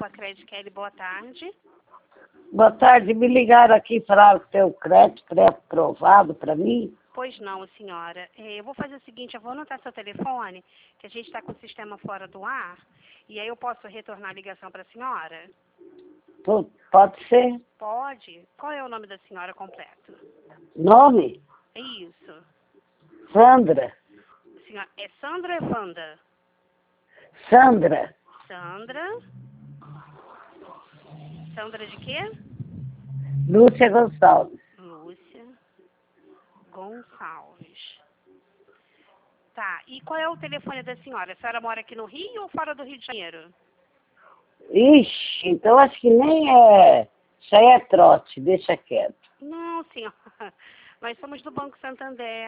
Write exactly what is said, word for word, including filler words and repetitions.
Copa Crédito Kelly, boa tarde. Boa tarde, me ligaram aqui e falaram que tem o crédito pré-aprovado para mim. Pois não, senhora. É, eu vou fazer o seguinte, eu vou anotar seu telefone, que a gente está com o sistema fora do ar, e aí eu posso retornar a ligação para a senhora? Pô, Pode ser? Pode. Qual é o nome da senhora completo? Nome? É isso. Sandra. Senhora, é Sandra ou é Wanda? Sandra. Sandra. Sandra de quê? Lúcia Gonçalves. Lúcia Gonçalves. Tá, e qual é o telefone da senhora? A senhora mora aqui no Rio ou fora do Rio de Janeiro? Ixi, então acho que nem é... Isso aí é trote, deixa quieto. Não, senhora. Nós somos do Banco Santander.